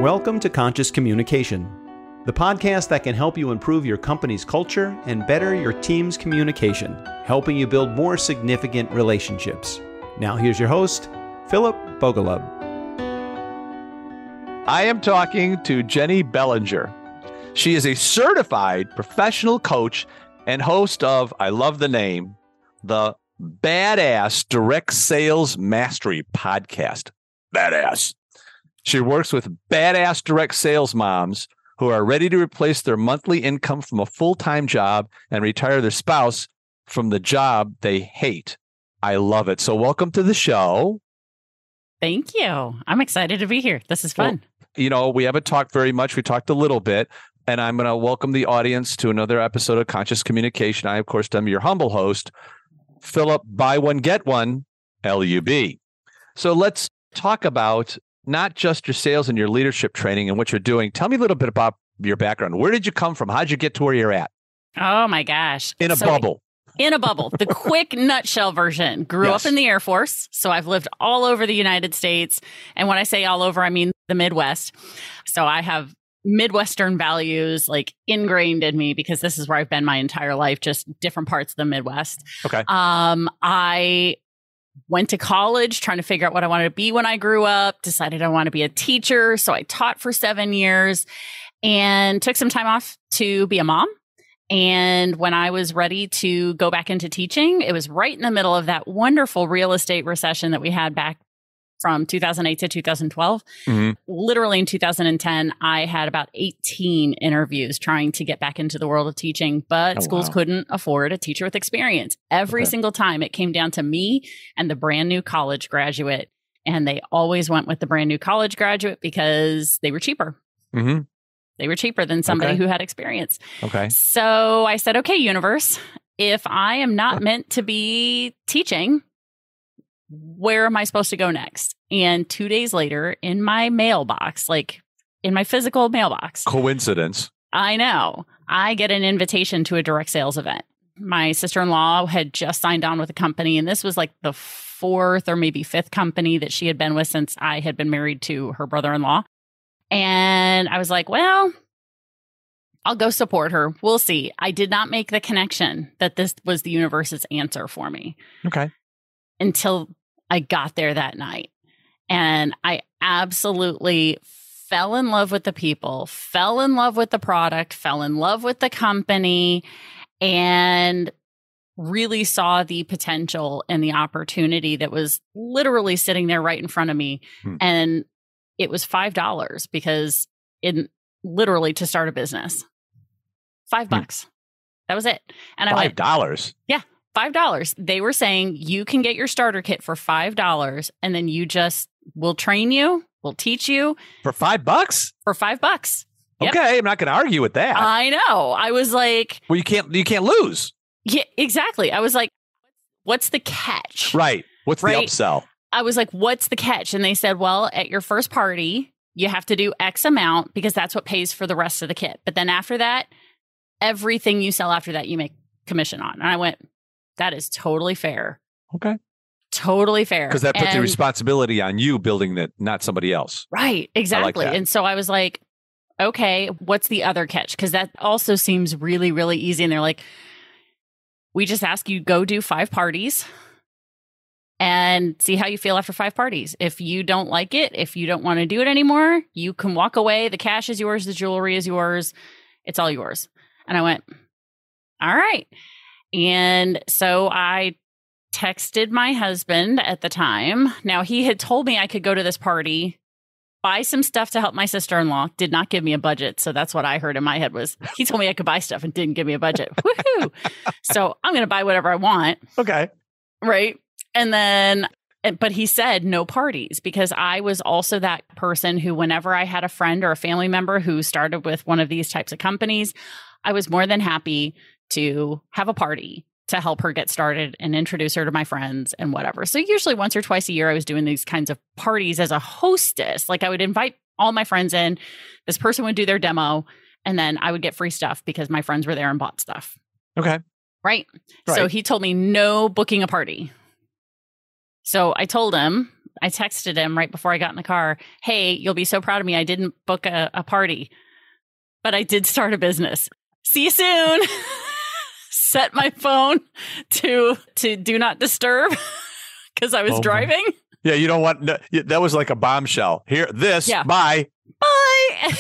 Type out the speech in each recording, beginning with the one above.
Welcome to Conscious Communication, the podcast that can help you improve your company's culture and better your team's communication, helping you build more significant relationships. Now here's your host, Philip Bogalub. I am talking to Jenny Bellinger. She is a certified professional coach and host of, I love the name, the Badass Direct Sales Mastery Podcast. Badass. She works with badass direct sales moms who are ready to replace their monthly income from a full-time job and retire their spouse from the job they hate. I love it. So welcome to the show. Thank you. I'm excited to be here. This is fun. Well, we haven't talked very much. We talked a little bit, and I'm going to welcome the audience to another episode of Conscious Communication. I, of course, am your humble host, Philip Buy One, Get One, LUB. So let's talk about not just your sales and your leadership training and what you're doing. Tell me a little bit about your background. Where did you come from? How'd you get to where you're at? Oh, my gosh. In a bubble. In a bubble. The quick nutshell version. Grew up in the Air Force. So I've lived all over the United States. And when I say all over, I mean the Midwest. So I have Midwestern values like ingrained in me because this is where I've been my entire life, just different parts of the Midwest. Okay. I went to college trying to figure out what I wanted to be when I grew up, decided I want to be a teacher. So I taught for 7 years and took some time off to be a mom. And when I was ready to go back into teaching, it was right in the middle of that wonderful real estate recession that we had back from 2008 to 2012. Mm-hmm. Literally in 2010, I had about 18 interviews trying to get back into the world of teaching, but schools couldn't afford a teacher with experience. Every single time it came down to me and the brand new college graduate. And they always went with the brand new college graduate because they were cheaper. Mm-hmm. They were cheaper than somebody who had experience. Okay. So I said, okay, universe, if I am not meant to be teaching, where am I supposed to go next? And 2 days later, in my mailbox, like in my physical mailbox. Coincidence. I know. I get an invitation to a direct sales event. My sister-in-law had just signed on with a company, and this was like the fourth or maybe fifth company that she had been with since I had been married to her brother-in-law. And I was like, well, I'll go support her. We'll see. I did not make the connection that this was the universe's answer for me. Okay. Until I got there that night. And I absolutely fell in love with the people, fell in love with the product, fell in love with the company, and really saw the potential and the opportunity that was literally sitting there right in front of me. And it was $5 because literally to start a business. $5. That was it. And I went, $5? Yeah. $5. They were saying you can get your starter kit for $5 and then we'll train you, we'll teach you. For $5? For $5. Yep. Okay, I'm not going to argue with that. I know. I was like, well, you can't lose. Yeah, exactly. I was like, what's the catch? Right. What's the upsell? I was like, what's the catch? And they said, well, at your first party, you have to do X amount because that's what pays for the rest of the kit. But then after that, everything you sell after that, you make commission on. And I went, that is totally fair. Okay. Totally fair. Because that puts the responsibility on you building it, not somebody else. Right. Exactly. And so I was like, okay, what's the other catch? Because that also seems really, really easy. And they're like, we just ask you go do 5 parties and see how you feel after 5 parties. If you don't like it, if you don't want to do it anymore, you can walk away. The cash is yours. The jewelry is yours. It's all yours. And I went, all right. And so I texted my husband at the time. Now, he had told me I could go to this party, buy some stuff to help my sister-in-law, did not give me a budget. So that's what I heard in my head was he told me I could buy stuff and didn't give me a budget. Woohoo! So I'm going to buy whatever I want. Okay. Right. And then, but he said no parties because I was also that person who whenever I had a friend or a family member who started with one of these types of companies, I was more than happy to have a party to help her get started and introduce her to my friends and whatever. So usually once or twice a year, I was doing these kinds of parties as a hostess. Like I would invite all my friends in, this person would do their demo, and then I would get free stuff because my friends were there and bought stuff. Okay. Right. So he told me no booking a party. So I told him, I texted him right before I got in the car, hey, you'll be so proud of me. I didn't book a party, but I did start a business. See you soon. Set my phone to do not disturb because I was driving. Yeah, you don't want that was like a bombshell. Here, bye. Bye.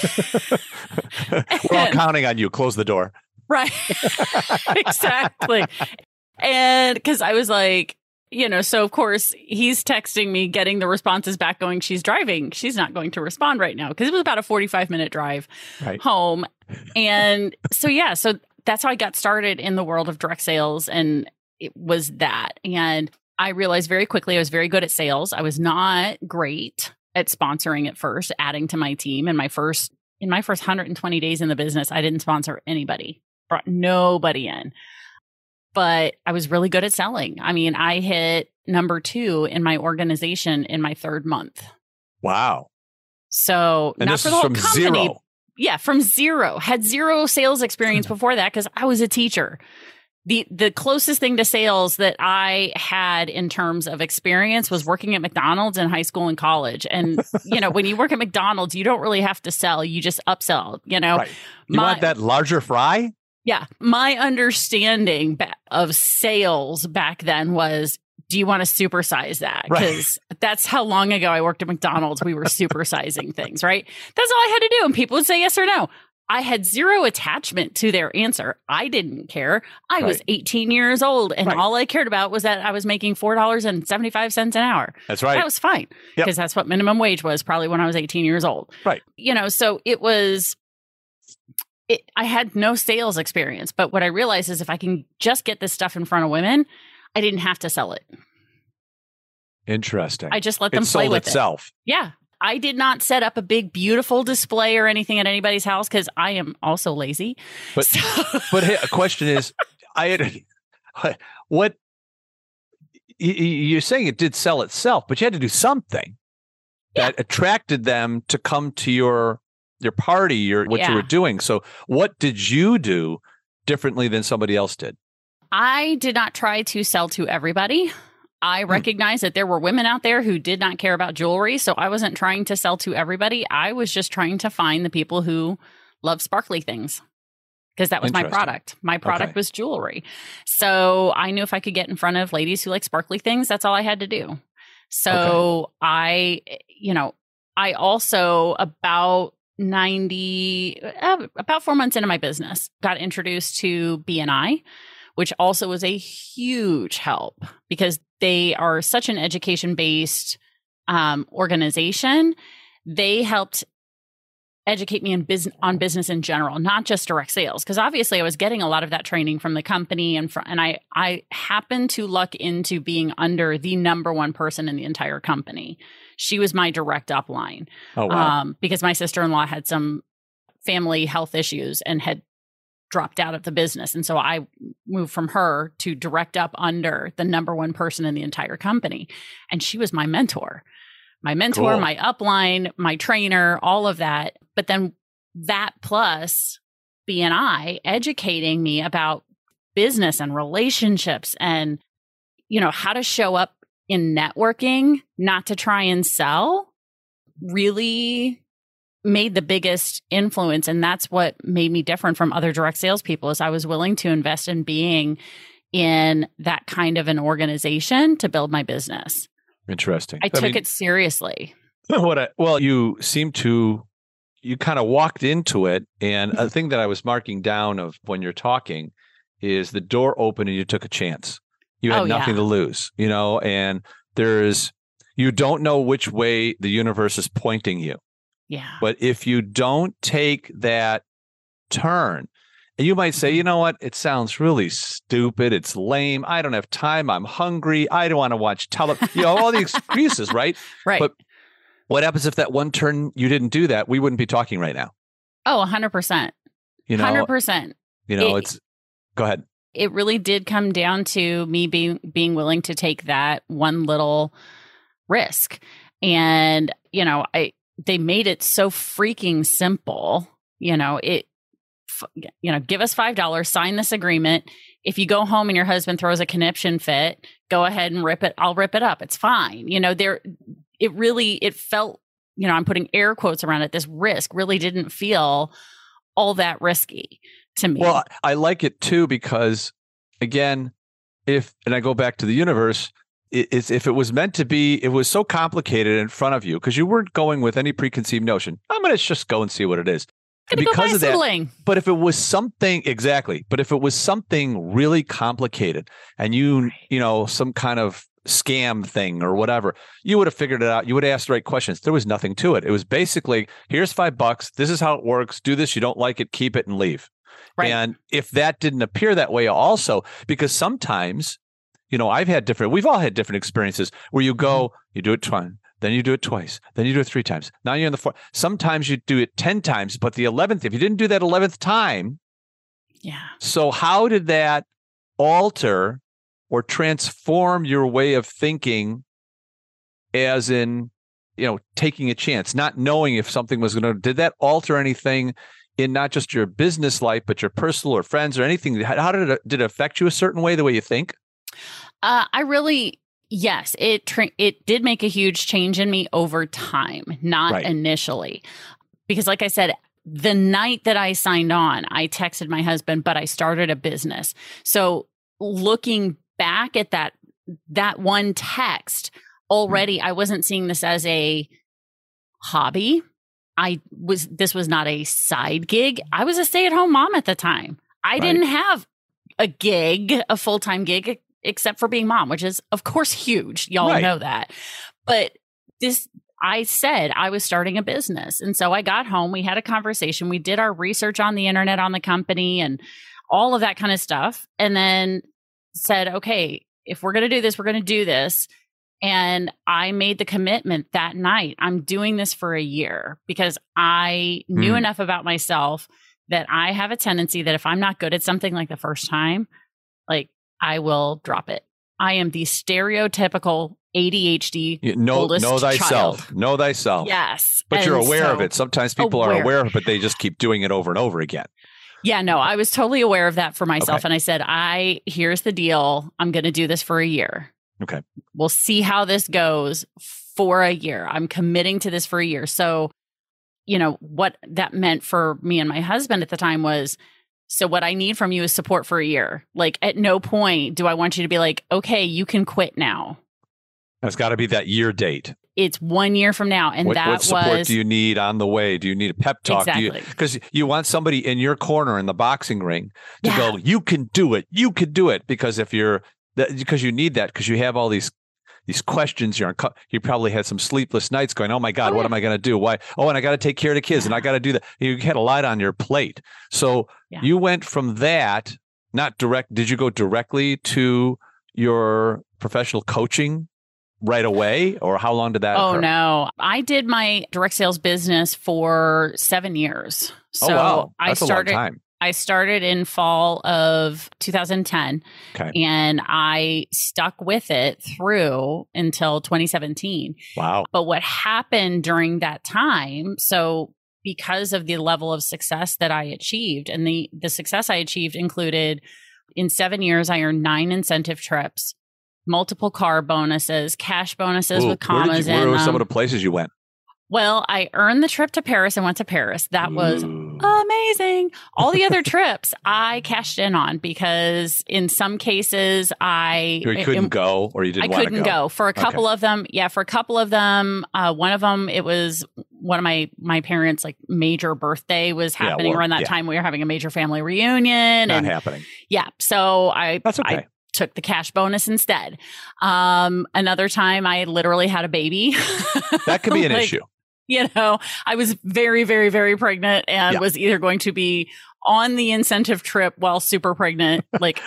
We're all counting on you. Close the door. Right. Exactly. And because I was like, so of course he's texting me, getting the responses back going, she's driving. She's not going to respond right now because it was about a 45-minute drive home. And so that's how I got started in the world of direct sales. And it was that. And I realized very quickly I was very good at sales. I was not great at sponsoring at first, adding to my team. In my first 120 days in the business, I didn't sponsor anybody, brought nobody in. But I was really good at selling. I mean, I hit number 2 in my organization in my 3rd month. Wow. So and not this for the is whole from company. 0. Yeah, from 0. Had 0 sales experience before that because I was a teacher. The closest thing to sales that I had in terms of experience was working at McDonald's in high school and college. And, when you work at McDonald's, you don't really have to sell. You just upsell, Right. You want that larger fry? Yeah. My understanding of sales back then was, do you want to supersize that? Because that's how long ago I worked at McDonald's. We were supersizing things, right? That's all I had to do. And people would say yes or no. I had 0 attachment to their answer. I didn't care. I was 18 years old. And all I cared about was that I was making $4.75 an hour. That's right. That was fine. Because that's what minimum wage was probably when I was 18 years old. Right. So it was... I had no sales experience, but what I realized is if I can just get this stuff in front of women, I didn't have to sell it. Interesting. I just let them play with itself. It. Yeah. I did not set up a big, beautiful display or anything at anybody's house because I am also lazy. But hey, a question is, what you're saying it did sell itself, but you had to do something that attracted them to come to your party or what you were doing. So what did you do differently than somebody else did? I did not try to sell to everybody. I recognized that there were women out there who did not care about jewelry. So I wasn't trying to sell to everybody. I was just trying to find the people who love sparkly things because that was my product. My product was jewelry. So I knew if I could get in front of ladies who like sparkly things, that's all I had to do. So I also about 4 months into my business, got introduced to BNI, which also was a huge help because they are such an education-based organization. They helped educate me on business in general, not just direct sales. Because obviously I was getting a lot of that training from the company. And I happened to luck into being under the number 1 person in the entire company. She was my direct upline. Oh, wow. Because my sister-in-law had some family health issues and had dropped out of the business. And so I moved from her to direct up under the number 1 person in the entire company. And she was my mentor. My upline, my trainer, all of that. But then that plus BNI educating me about business and relationships and, how to show up in networking, not to try and sell, really made the biggest influence. And that's what made me different from other direct salespeople is I was willing to invest in being in that kind of an organization to build my business. Interesting. I took it seriously. You kind of walked into it. And a thing that I was marking down of when you're talking is the door opened and you took a chance. You had nothing to lose, and you don't know which way the universe is pointing you. Yeah. But if you don't take that turn, and you might say, you know what? It sounds really stupid. It's lame. I don't have time. I'm hungry. I don't want to watch television. All the excuses, right? Right. But what happens if that one turn you didn't do that? We wouldn't be talking right now. Oh, 100%. 100%. Go ahead. It really did come down to me being willing to take that one little risk. And, they made it so freaking simple. Give us $5, sign this agreement. If you go home and your husband throws a conniption fit, go ahead and rip it. I'll rip it up. It's fine. it felt, I'm putting air quotes around it. This risk really didn't feel all that risky to me. Well, I like it too, because again, and I go back to the universe, if it was meant to be, it was so complicated in front of you because you weren't going with any preconceived notion. I'm going to just go and see what it is. Because of that, but if it was something really complicated and some kind of scam thing or whatever, you would have figured it out. You would have asked the right questions. There was nothing to it. It was basically, here's $5. This is how it works. Do this. You don't like it, keep it and leave. Right. And if that didn't appear that way also, because sometimes, we've all had different experiences where you go, you do it twice, then you do it twice, then you do it 3 times. Now you're in the 4th. Sometimes you do it 10 times, but the 11th, if you didn't do that 11th time. Yeah. So how did that alter or transform your way of thinking, as in, taking a chance, not knowing if something was did that alter anything in not just your business life, but your personal or friends or anything? How did it affect you a certain way, the way you think? Yes, it did make a huge change in me over time, not initially. Because like I said, the night that I signed on, I texted my husband, but I started a business. So looking back at that one text, already I wasn't seeing this as a hobby. This was not a side gig. I was a stay-at-home mom at the time. I didn't have a full-time gig, except for being mom, which is, of course, huge. Y'all know that. But I said I was starting a business. And so I got home. We had a conversation. We did our research on the internet on the company and all of that kind of stuff. And then said, okay, if we're going to do this, we're going to do this. And I made the commitment that night. I'm doing this for a year because I knew enough about myself that I have a tendency that if I'm not good at something like the first time, I will drop it. I am the stereotypical ADHD oldest know thyself. child. Know thyself. Yes. But you're aware of it. Sometimes people are aware of it, but they just keep doing it over and over again. Yeah, no, I was totally aware of that for myself. Okay. And I said, here's the deal. I'm going to do this for a year. Okay. We'll see how this goes for a year. I'm committing to this for a year. So, what that meant for me and my husband at the time was, so what I need from you is support for a year. At no point do I want you to be like, okay, you can quit now. That's got to be that year date. It's 1 year from now. And what support do you need on the way? Do you need a pep talk? Exactly. Because you want somebody in your corner in the boxing ring to go, you can do it. You can do it. Because because you need that, because you have all these questions. You probably had some sleepless nights going, oh my God, what am I going to do? Why? Oh, and I got to take care of the kids and I got to do that. You had a lot on your plate. So you went from that, did you go directly to your professional coaching right away, or how long did that occur? Oh, no. I did my direct sales business for 7 years. So wow. That's a long time. I started in fall of 2010, and I stuck with it through until 2017. Wow. But what happened during that time, so because of the level of success that I achieved, and the success I achieved included, in 7 years, I earned 9 incentive trips, multiple car bonuses, cash bonuses with commas in them. Where were some of the places you went? Well, I earned the trip to Paris and went to Paris. That was amazing. All the other trips I cashed in on because in some cases you couldn't go, or you didn't want to go. I couldn't go. For a couple of them, one of them, it was one of my parents' major birthday was happening around that time. We were having a major family reunion. Not happening. Yeah. So that's okay. I took the cash bonus instead. Another time I literally had a baby. That could be an issue. I was very, very, very pregnant and was either going to be on the incentive trip while super pregnant,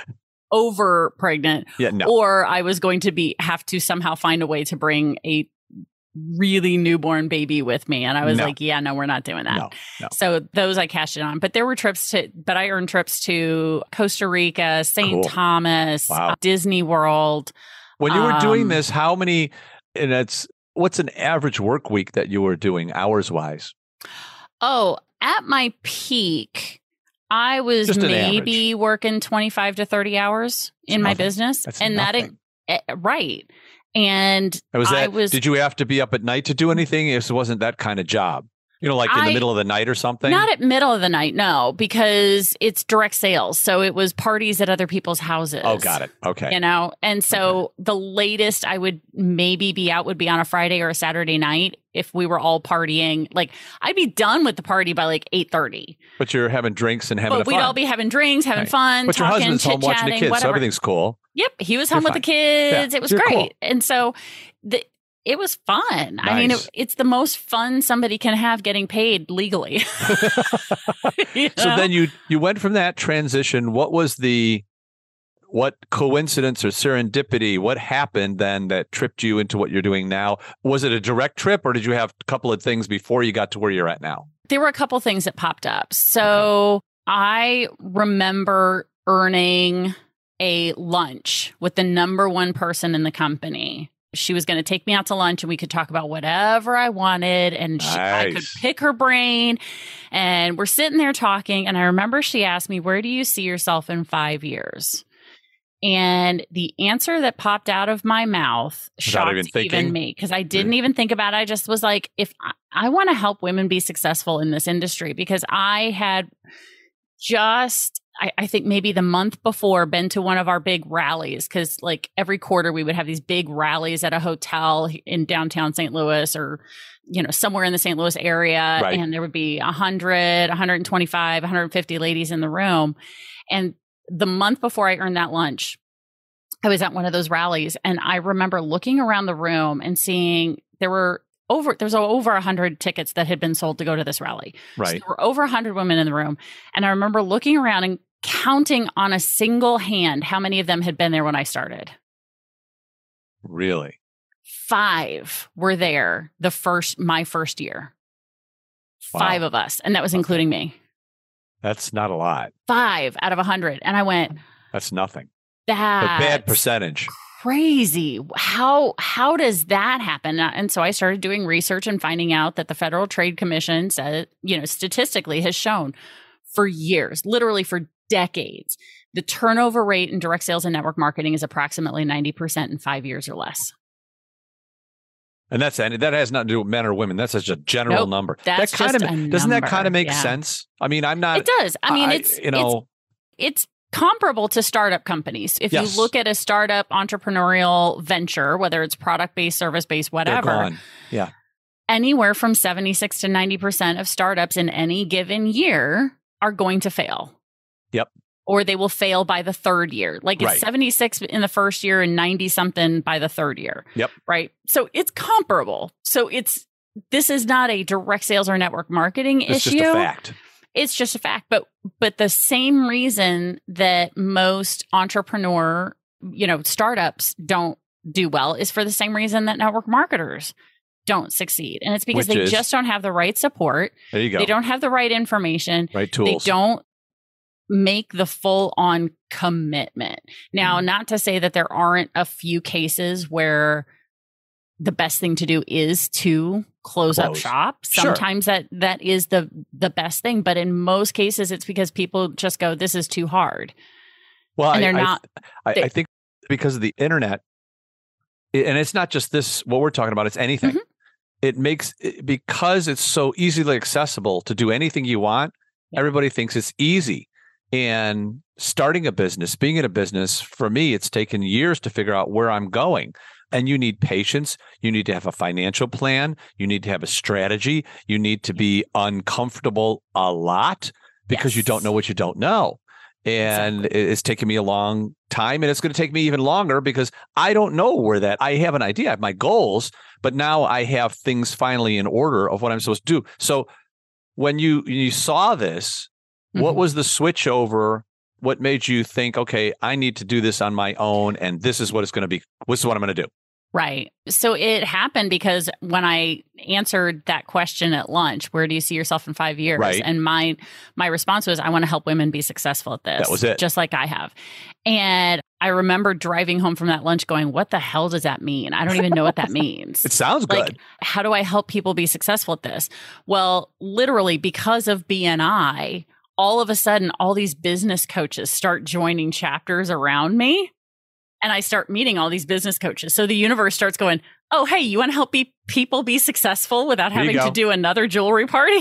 over pregnant, or I was going to have to somehow find a way to bring a really newborn baby with me. And I was no, we're not doing that. No. So those I cashed in on. But there were but I earned trips to Costa Rica, St. Thomas, Disney World. When you were doing this, how many, what's an average work week that you were doing hours wise? Oh, at my peak, I was maybe working 25 to 30 hours in my business. That's and nothing. right. And did you have to be up at night to do anything? It wasn't that kind of job. Like in the middle of the night or something? Not at middle of the night, no, because it's direct sales. So it was parties at other people's houses. Oh, got it. Okay. And so the latest I would maybe be out would be on a Friday or a Saturday night if we were all partying. Like I'd be done with the party by like 8:30. But you're having drinks and having fun. We'd all be having drinks, having fun, but talking, your husband's home watching the kids, whatever. so everything's cool. Yep. He was home with the kids. Yeah, it was great. Cool. And so it was fun. Nice. I mean, it's the most fun somebody can have getting paid legally. So then you went from that transition. What coincidence or serendipity? What happened then that tripped you into what you're doing now? Was it a direct trip, or did you have a couple of things before you got to where you're at now? There were a couple things that popped up. So I remember earning a lunch with the number one person in the company. She was going to take me out to lunch and we could talk about whatever I wanted. And I could pick her brain. And we're sitting there talking. And I remember she asked me, where do you see yourself in 5 years? And the answer that popped out of my mouth shocked even me, because I didn't even think about it. I just was like, if I want to help women be successful in this industry, because I had just... I think maybe the month before been to one of our big rallies, because like every quarter we would have these big rallies at a hotel in downtown St. Louis or, somewhere in the St. Louis area. Right. And there would be 100, 125, 150 ladies in the room. And the month before I earned that lunch, I was at one of those rallies, and I remember looking around the room and seeing there was over 100 tickets that had been sold to go to this rally. Right. So there were over 100 women in the room. And I remember looking around and counting on a single hand how many of them had been there when I started. Really? 5 were there my first year. Wow. 5 of us. And that was including me. That's not a lot. 5 out of 100. And I went, that's nothing. That's a bad percentage. Crazy. How does that happen? And so I started doing research and finding out that the Federal Trade Commission said, statistically has shown for years, literally for decades, the turnover rate in direct sales and network marketing is approximately 90% in 5 years or less. And that has nothing to do with men or women. That's just a general number. That's that kind just of a number. Doesn't that kind of make sense? I mean, I'm not. It does. I mean, it's comparable to startup companies. If you look at a startup entrepreneurial venture, whether it's product-based, service-based, whatever, they're gone. Yeah, anywhere from 76 to 90% of startups in any given year are going to fail. Yep. Or they will fail by the third year. Like it's 76 in the first year and 90 something by the third year. Yep. Right. So it's comparable. So this is not a direct sales or network marketing issue. It's just a fact. It's just a fact. But the same reason that most entrepreneur, startups don't do well is for the same reason that network marketers don't succeed. And it's because they just don't have the right support. There you go. They don't have the right information. Right tools. They don't make the full on commitment. Now, not to say that there aren't a few cases where the best thing to do is to close up shop. Sometimes that is the best thing. But in most cases, it's because people just go, this is too hard. Well, and they're not. I think because of the internet, and it's not just this, what we're talking about, it's anything. Mm-hmm. It makes, because it's so easily accessible to do anything you want, everybody thinks it's easy. And starting a business, being in a business, for me, it's taken years to figure out where I'm going. And you need patience. You need to have a financial plan. You need to have a strategy. You need to be uncomfortable a lot because you don't know what you don't know. And it's taken me a long time, and it's going to take me even longer because I don't know where I have an idea. I have my goals, but now I have things finally in order of what I'm supposed to do. So when you saw this, what was the switch over? What made you think, okay, I need to do this on my own, and this is what it's going to be. This is what I'm going to do. Right. So it happened because when I answered that question at lunch, where do you see yourself in 5 years? Right. And my response was, I want to help women be successful at this. That was it. Just like I have. And I remember driving home from that lunch going, what the hell does that mean? I don't even know what that means. It sounds good. Like, how do I help people be successful at this? Well, literally because of BNI, all of a sudden, all these business coaches start joining chapters around me. And I start meeting all these business coaches. So the universe starts going, oh, hey, you want to help people be successful without having to do another jewelry party?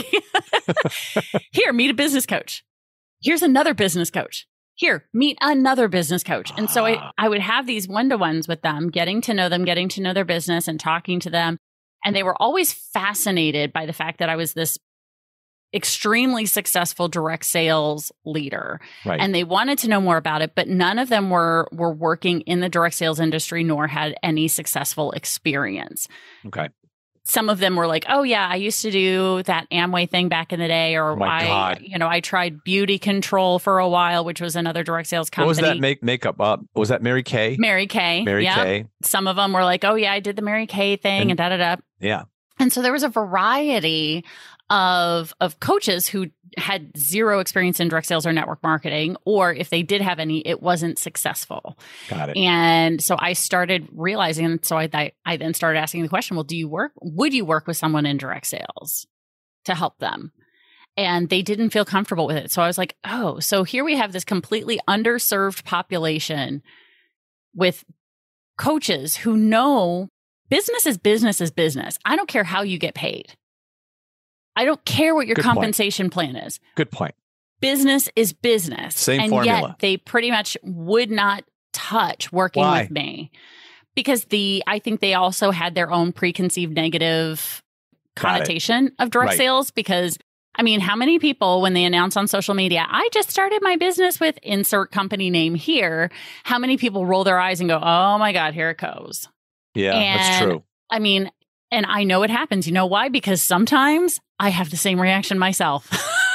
Here, meet a business coach. Here's another business coach. Here, meet another business coach. And so I would have these one-to-ones with them, getting to know them, getting to know their business and talking to them. And they were always fascinated by the fact that I was this extremely successful direct sales leader. Right. And they wanted to know more about it, but none of them were working in the direct sales industry nor had any successful experience. Okay. Some of them were like, oh yeah, I used to do that Amway thing back in the day, or I tried Beauty Control for a while, which was another direct sales company. What was that makeup? Was that Mary Kay? Mary Kay. Mary Kay. Some of them were like, oh yeah, I did the Mary Kay thing and da-da-da. Yeah. And so there was a variety of coaches who had zero experience in direct sales or network marketing, or if they did have any, it wasn't successful. Got it. And so I started realizing, and so I then started asking the question, well, would you work with someone in direct sales to help them? And they didn't feel comfortable with it. So I was like, oh, so here we have this completely underserved population with coaches who know business is business is business. I don't care how you get paid. I don't care what your compensation plan is. Good point. Business is business. Same formula. Yet they pretty much would not touch working with me because I think they also had their own preconceived negative connotation of direct sales. Because I mean, how many people, when they announce on social media, I just started my business with insert company name here, how many people roll their eyes and go, oh my God, here it goes. Yeah, that's true. I mean, and I know it happens. You know why? Because sometimes I have the same reaction myself.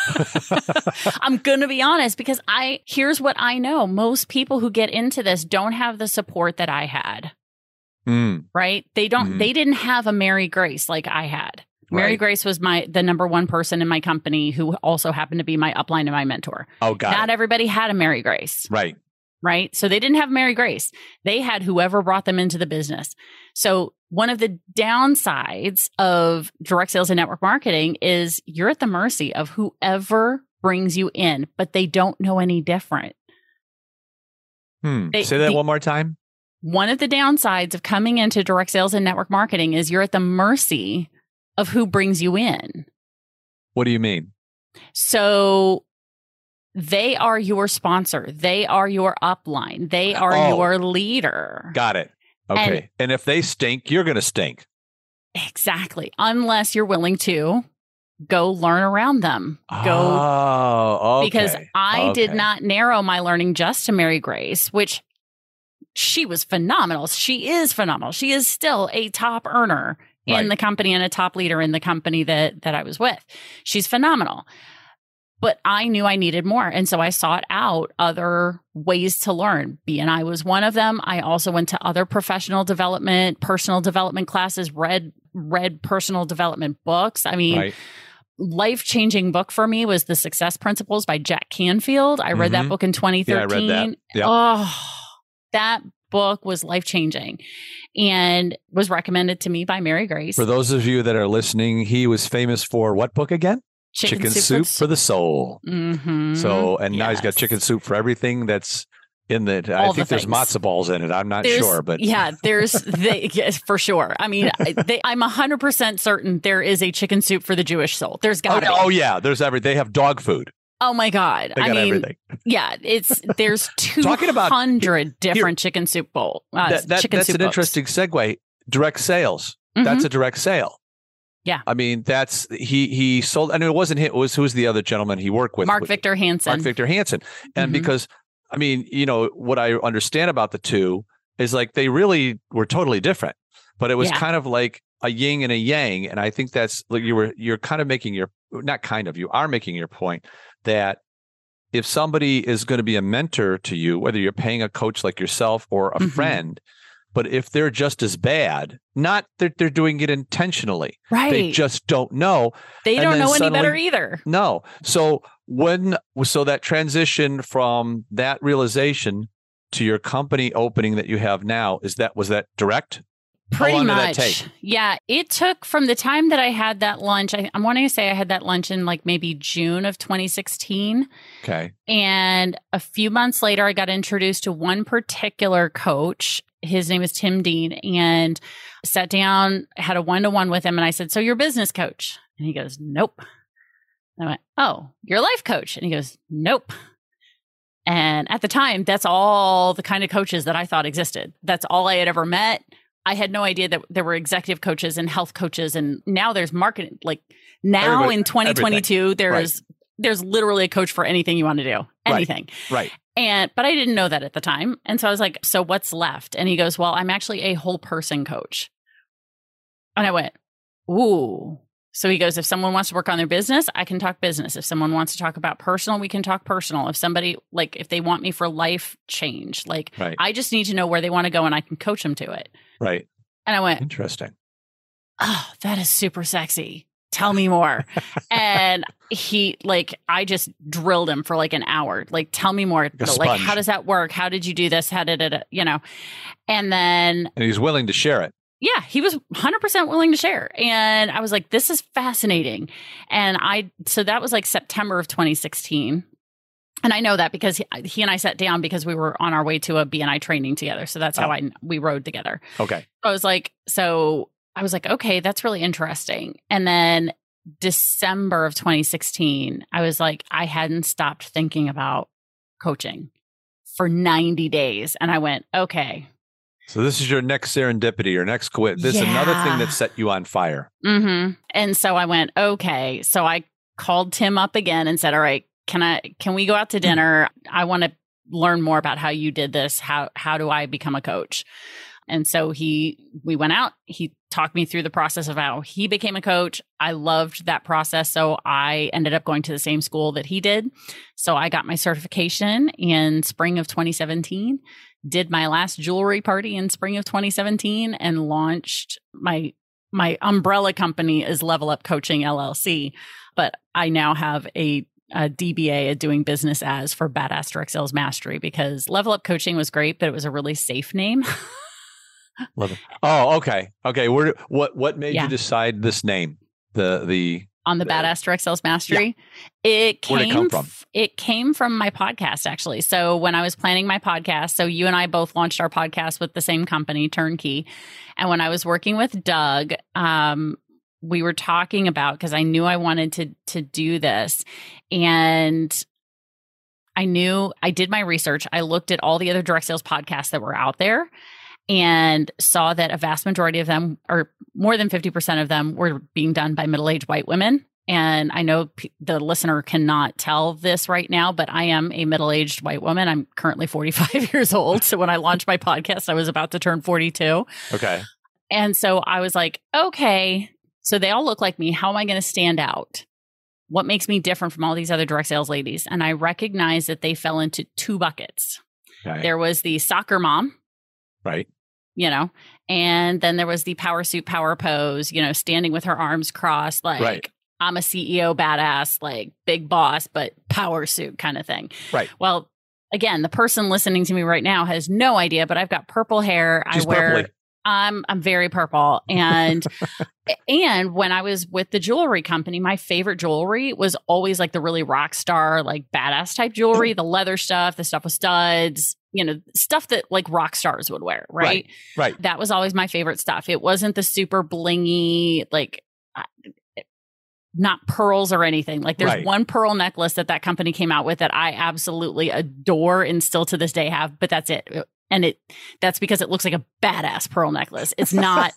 I'm going to be honest, because here's what I know. Most people who get into this don't have the support that I had. Right? They didn't have a Mary Grace like I had. Mary Grace was the number one person in my company who also happened to be my upline and my mentor. Oh, got it. Not everybody had a Mary Grace. Right? So they didn't have Mary Grace. They had whoever brought them into the business. So one of the downsides of direct sales and network marketing is you're at the mercy of whoever brings you in, but they don't know any different. Say that one more time. One of the downsides of coming into direct sales and network marketing is you're at the mercy of who brings you in. What do you mean? So they are your sponsor. They are your upline. They are your leader. Got it. Okay. And if they stink, you're going to stink. Exactly. Unless you're willing to go learn around them. Because I did not narrow my learning just to Mary Grace, which she was phenomenal. She is phenomenal. She is still a top earner in the company and a top leader in the company that I was with. She's phenomenal. But I knew I needed more. And so I sought out other ways to learn. BNI was one of them. I also went to other professional development, personal development classes, read personal development books. I mean, life-changing book for me was The Success Principles by Jack Canfield. I read that book in 2013. Yeah, I read that. Yep. Oh, that book was life-changing and was recommended to me by Mary Grace. For those of you that are listening, he was famous for what book again? Chicken Soup for the Soul. So, and now he's got chicken soup for everything that's in the, I think there's matzo balls in it. I'm not sure, but yeah, yes, for sure. I mean, I'm 100% certain there is a chicken soup for the Jewish soul. There's got to be. Oh yeah, there's everything. They have dog food. Oh my God. They got everything. Yeah, there's 200 different chicken soup bowl. That's an interesting segue. Direct sales. That's a direct sale. Yeah. I mean, he sold, and it wasn't him, it was, who's the other gentleman he worked with? Mark Victor Hansen. And because, I mean, you know, what I understand about the two is like, they really were totally different, but it was kind of like a yin and a yang. And I think that's like, you're kind of making you are making your point that if somebody is going to be a mentor to you, whether you're paying a coach like yourself or a friend, but if they're just as bad, not that they're doing it intentionally, they just don't know. They don't know any better either. No. So that transition from that realization to your company opening that you have now, was that direct? Pretty long did much. that take? Yeah. It took from the time that I had that lunch. I'm wanting to say I had that lunch in like maybe June of 2016. Okay. And a few months later, I got introduced to one particular coach. His name is Tim Dean, and sat down, had a one-to-one with him. And I said, "So you're a business coach?" And he goes, "Nope." And I went, "Oh, you're a life coach?" And he goes, "Nope." And at the time, that's all the kind of coaches that I thought existed. That's all I had ever met. I had no idea that there were executive coaches and health coaches. And now there's marketing. Like now in 2022, there's literally a coach for anything you want to do. Anything. Right. But I didn't know that at the time. And so I was like, "So what's left?" And he goes, "Well, I'm actually a whole person coach." And I went, "Ooh." So he goes, "If someone wants to work on their business, I can talk business. If someone wants to talk about personal, we can talk personal. If somebody, like, if they want me for life change, like, I just need to know where they want to go and I can coach them to it." Right. And I went, "Interesting. Oh, that is super sexy. Tell me more." And he, like, I just drilled him for like an hour. Like, "Tell me more. Like, how does that work? How did you do this? How did it, you know?" And then. And he's willing to share it. Yeah, he was 100% willing to share. And I was like, "This is fascinating." And so that was like September of 2016. And I know that because he and I sat down because we were on our way to a BNI training together. So that's how we rode together. Okay. I was like, okay, that's really interesting. And then December of 2016, I was like, I hadn't stopped thinking about coaching for 90 days. And I went, okay. So this is your next serendipity, your next quit. This is another thing that set you on fire. Mm-hmm. And so I went, okay. So I called Tim up again and said, "All right, can we go out to dinner? I want to learn more about how you did this. How do I become a coach?" And so we went out, he talked me through the process of how he became a coach. I loved that process. So I ended up going to the same school that he did. So I got my certification in spring of 2017, did my last jewelry party in spring of 2017, and launched my umbrella company is Level Up Coaching LLC. But I now have a DBA, a doing business as, for Badass Direct Sales Mastery, because Level Up Coaching was great, but it was a really safe name. Love it. Oh, okay. Okay. What made you decide this name? On the Badass Direct Sales Mastery. Yeah. Where'd it come from? It came from my podcast, actually. So when I was planning my podcast, so you and I both launched our podcast with the same company, Turnkey. And when I was working with Doug, we were talking about, because I knew I wanted to do this, and I did my research. I looked at all the other direct sales podcasts that were out there, and saw that a vast majority of them, or more than 50% of them, were being done by middle-aged white women. And I know the listener cannot tell this right now, but I am a middle-aged white woman. I'm currently 45 years old. So when I launched my podcast, I was about to turn 42. Okay. And so I was like, okay, so they all look like me. How am I going to stand out? What makes me different from all these other direct sales ladies? And I recognized that they fell into two buckets. Okay. There was the soccer mom. Right. You know, and then there was the power suit, power pose, you know, standing with her arms crossed, like, I'm a CEO badass, like big boss, but power suit kind of thing. Right. Well, again, the person listening to me right now has no idea, but I've got purple hair. She's purpley. I'm very purple. And and when I was with the jewelry company, my favorite jewelry was always like the really rock star, like badass type jewelry, the leather stuff, the stuff with studs, you know, stuff that like rock stars would wear. Right. That was always my favorite stuff. It wasn't the super blingy, like not pearls or anything. Like there's one pearl necklace that company came out with that I absolutely adore and still to this day have, but that's it. And that's because it looks like a badass pearl necklace. It's not,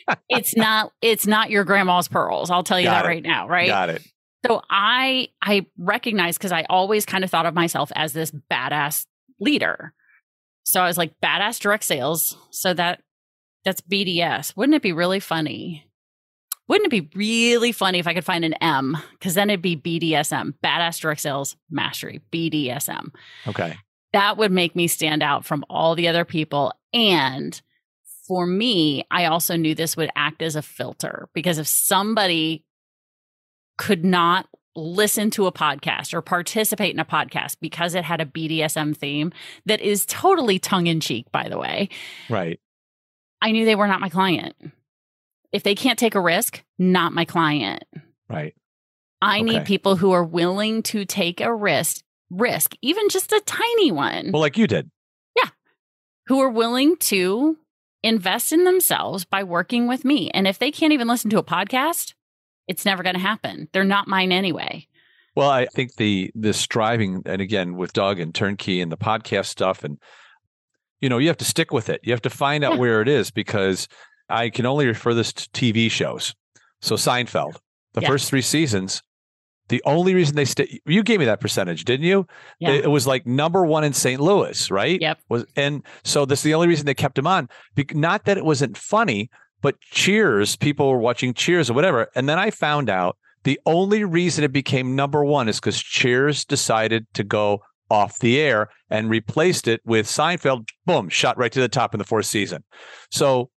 it's not your grandma's pearls. I'll tell you that right now. Right. Got it. So I recognize, because I always kind of thought of myself as this badass leader. So I was like, badass direct sales. So that's BDS. Wouldn't it be really funny? Wouldn't it be really funny if I could find an M? Because then it'd be BDSM, Badass Direct Sales Mastery, BDSM. Okay. That would make me stand out from all the other people. And for me, I also knew this would act as a filter, because if somebody could not listen to a podcast or participate in a podcast because it had a BDSM theme that is totally tongue in cheek, by the way. Right. I knew they were not my client. If they can't take a risk, not my client. Right. I need people who are willing to take a risk, even just a tiny one. Well, like you did. Yeah. Who are willing to invest in themselves by working with me. And if they can't even listen to a podcast, it's never going to happen. They're not mine anyway. Well, I think the striving, and again, with Doug and Turnkey and the podcast stuff, and, you have to stick with it. You have to find out where it is, because I can only refer this to TV shows. So Seinfeld, the first 3 seasons, the only reason they you gave me that percentage, didn't you? Yeah. It was like number 1 in St. Louis, right? Yep. And so this is the only reason they kept him on. Not that it wasn't funny, but Cheers, people were watching Cheers or whatever. And then I found out the only reason it became number 1 is because Cheers decided to go off the air and replaced it with Seinfeld. Boom, shot right to the top in the 4th season. So,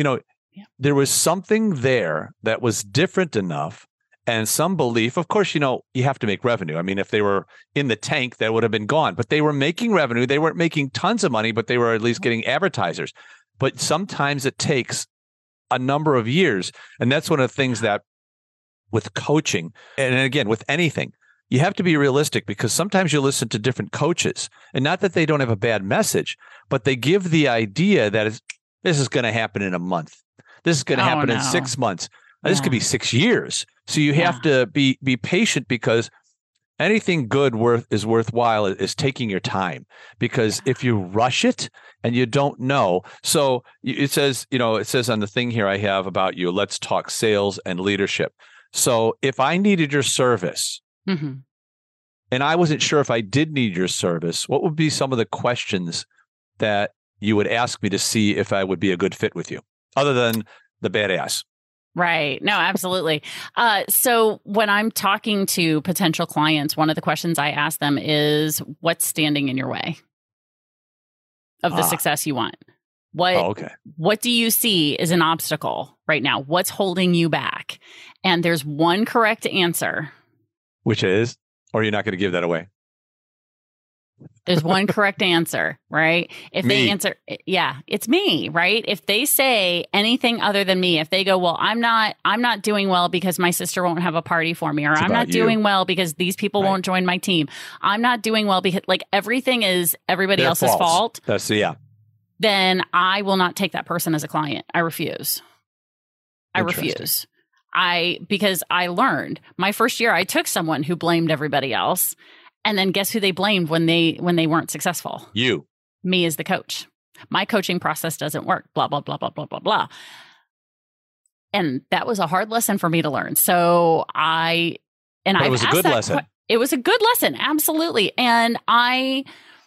there was something there that was different enough, and some belief. Of course, you have to make revenue. I mean, if they were in the tank, that would have been gone. But they were making revenue. They weren't making tons of money, but they were at least getting advertisers. But sometimes it takes a number of years. And that's one of the things that with coaching, and again, with anything, you have to be realistic, because sometimes you listen to different coaches, and not that they don't have a bad message, but they give the idea that this is going to happen in a month. This is going to happen in 6 months. This could be 6 years. So you have to be patient, because anything good is worthwhile is taking your time, because if you rush it and you don't know. So it says on the thing here I have about you, let's talk sales and leadership. So if I needed your service, and I wasn't sure if I did need your service, what would be some of the questions that you would ask me to see if I would be a good fit with you, other than the badass? Right. No, absolutely. So when I'm talking to potential clients, one of the questions I ask them is, what's standing in your way of the success you want? What do you see as an obstacle right now? What's holding you back? And there's one correct answer. Which is, or you're not going to give that away? There's one correct answer, right? If they answer, it's me, right? If they say anything other than me, if they go, well, I'm not doing well because my sister won't have a party for me, or I'm not doing well because these people won't join my team. I'm not doing well because everything is everybody else's fault. Then I will not take that person as a client. I refuse. Because I learned my first year, I took someone who blamed everybody else. And then guess who they blamed when they weren't successful? You. Me as the coach. My coaching process doesn't work, blah, blah, blah, blah, blah, blah, blah. And that was a hard lesson for me to learn. So it was a good lesson. It was a good lesson. Absolutely. And I've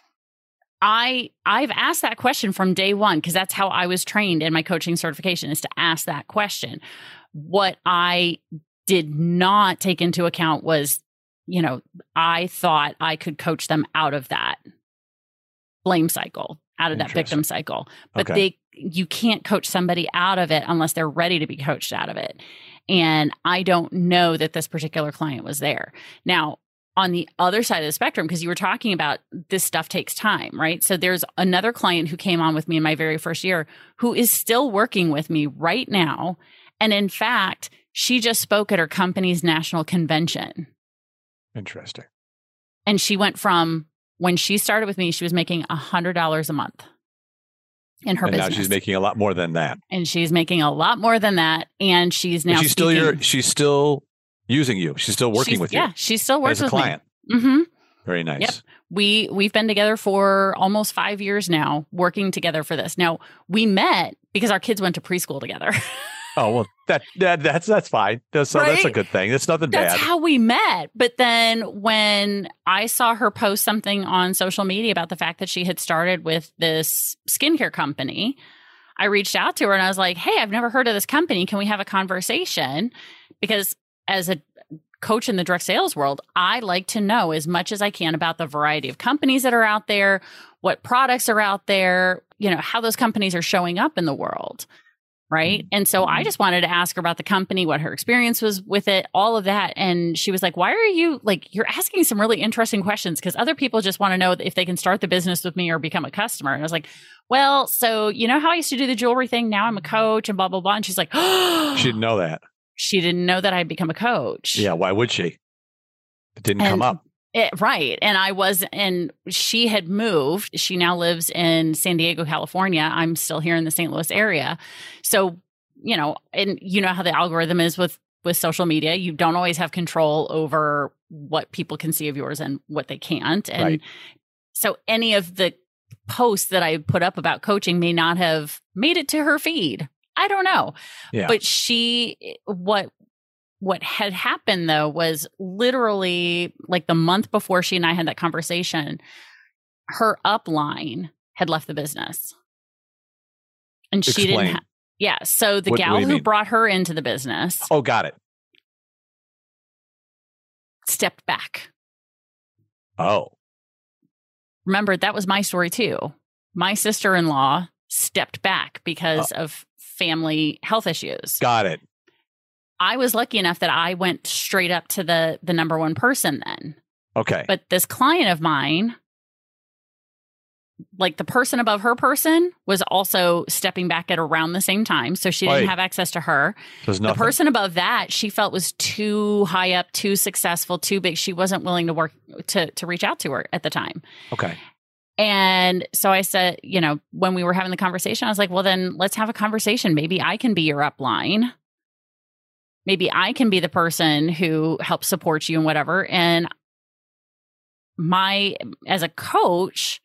asked that question from day one, because that's how I was trained in my coaching certification, is to ask that question. What I did not take into account was, I thought I could coach them out of that blame cycle, out of that victim cycle. But you can't coach somebody out of it unless they're ready to be coached out of it. And I don't know that this particular client was there. Now, on the other side of the spectrum, because you were talking about this stuff takes time, right? So there's another client who came on with me in my very first year who is still working with me right now. And in fact, she just spoke at her company's national convention. Interesting. And she went from, when she started with me, she was making $100 a month in her business. Now she's making a lot more than that. And she's making a lot more than that. And she's now she's still using you. She's still working with you. Yeah, she still works with me. As a client. Mm-hmm. Very nice. Yep. We've been together for almost 5 years now, working together for this. Now, we met because our kids went to preschool together. Oh, well, that's fine. That's a good thing. That's nothing bad. That's how we met. But then when I saw her post something on social media about the fact that she had started with this skincare company, I reached out to her and I was like, hey, I've never heard of this company. Can we have a conversation? Because as a coach in the direct sales world, I like to know as much as I can about the variety of companies that are out there, what products are out there, how those companies are showing up in the world. Right. And so I just wanted to ask her about the company, what her experience was with it, all of that. And she was like, why are you you're asking some really interesting questions? Because other people just want to know if they can start the business with me or become a customer. And I was like, well, so you know how I used to do the jewelry thing? Now I'm a coach and blah, blah, blah. And she's like, She didn't know that. She didn't know that I'd become a coach. Yeah. Why would she? It didn't come up. Right. And she had moved. She now lives in San Diego, California. I'm still here in the St. Louis area. So, and you know how the algorithm is with social media. You don't always have control over what people can see of yours and what they can't. And so any of the posts that I put up about coaching may not have made it to her feed. I don't know. Yeah. But what had happened, though, was literally like the month before she and I had that conversation, her upline had left the business. And she Explain. didn't yeah. So the gal who brought her into the business. Oh, got it. Stepped back. Oh. Remember, that was my story, too. My sister-in-law stepped back because of family health issues. Got it. I was lucky enough that I went straight up to the number one person then. Okay. But this client of mine, like the person above her person, was also stepping back at around the same time. So she didn't have access to her. The person above that, she felt was too high up, too successful, too big. She wasn't willing to work to reach out to her at the time. Okay. And so I said, when we were having the conversation, I was like, well, then let's have a conversation. Maybe I can be your upline. Maybe I can be the person who helps support you and whatever. And as a coach,